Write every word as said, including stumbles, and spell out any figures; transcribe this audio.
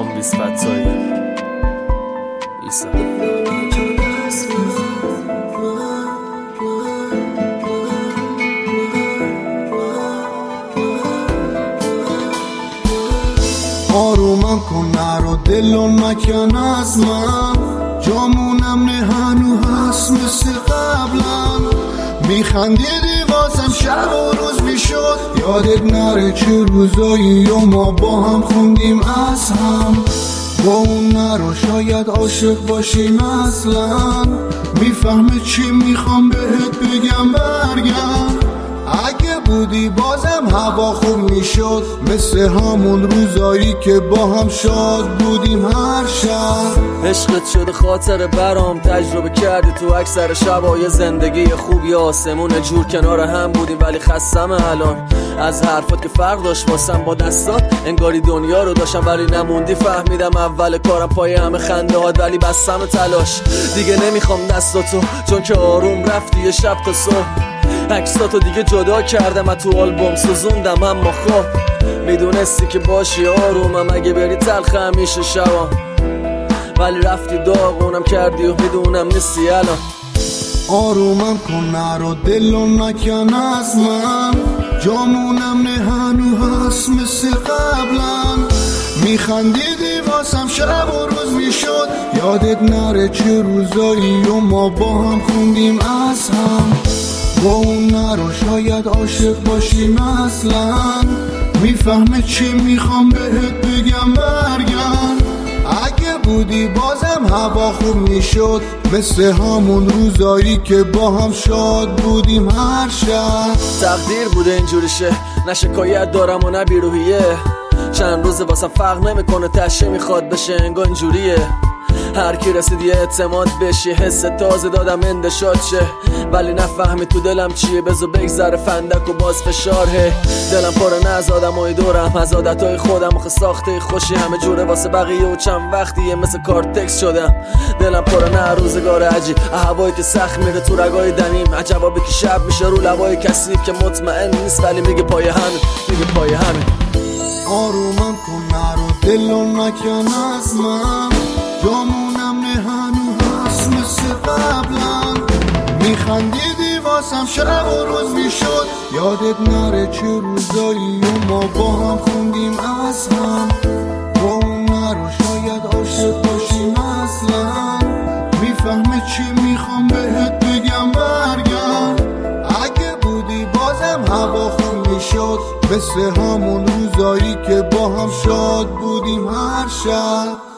کامبیز فتایی ایسا آرومم کن نرو دلو نکن از من جامونم نه هنو هست مثل قبلا میخندیدی واسم شب و روز میشد یادت نره چه روزایی و ما با هم خوندیم از هم با اون نرو شاید عاشق باشیم اصلا میفهمه چی میخوام بهت بگم برگرد اگه بودی بازم هوا خوب میشد مثل همون روزایی که با هم شاد بودیم هر شب عشقت شده خاطر برام تجربه کردی تو اکثر شبای زندگی خوبی آسمون جور کنار هم بودیم ولی خستم الان از حرفات که فرق داشت واسم با دستات انگاری دنیا رو داشتم ولی نموندی فهمیدم اول کارم پای همه خنده هات ولی بستم تلاش دیگه نمیخوام دستاتو چون که آروم رفتی یه شب تا صبح عکساتو دیگه جدا کردم و تو آلبوم سوزوندم اما خب میدونستی که باشی آرومم اگه بری تلخ همیشه شبام ولی رفتی داغونم کردی و میدونم نیستی الان آرومم کن نرو دلو نکن از من جامونم نه هنو هست مثل قبلا میخندیدی واسم شب و روز میشد یادت نره چه روزایی و ما با هم خوندیم از هم با اون نرو شاید عاشق باشیم اصلا میفهمه چی میخوام بهت بگم برگرد اگه بودی بازم هوا خوب میشد مثل همون روزایی که با هم شاد بودیم هر شب تقدیر بوده اینجوری شه نه شکایت دارم و نه بیروحیه چند روز واسم فرق نمیکنه تشه میخواد بشه انگار اینجوریه هر کی رسیدی اعتماد بشی حس تازه دادم اندشاد شه ولی نفهمی تو دلم چیه بذار بگذره فندک و باز فشاره دلم پاره نه از آدمای دورم از عادتهای خودم آخه ساخته خوشی همه جوره واسه بقیه و چند وقتیه مثل کارتکس شدم دلم پاره نه روزگار عجیب هوایی که سخت میره تو رگای دمیم عجبابی که شب میشه رو لبای کثیف که مطمئن نیست ولی میگه پای همین میگه پای همین آرومم کن نرو دلو نکن از من جامونم نه هنو هست مثل قبلا میخندیدی واسم شب و روز میشد یادت نره چه روزایی و ما با هم خوندیم از هم با اون نرو شاید عاشق باشیم اصلا میفهمه چی میخوام بهت بگم برگرد اگه بودی بازم هوا خوب میشد مثل همون روزایی که با هم شاد بودیم هر شب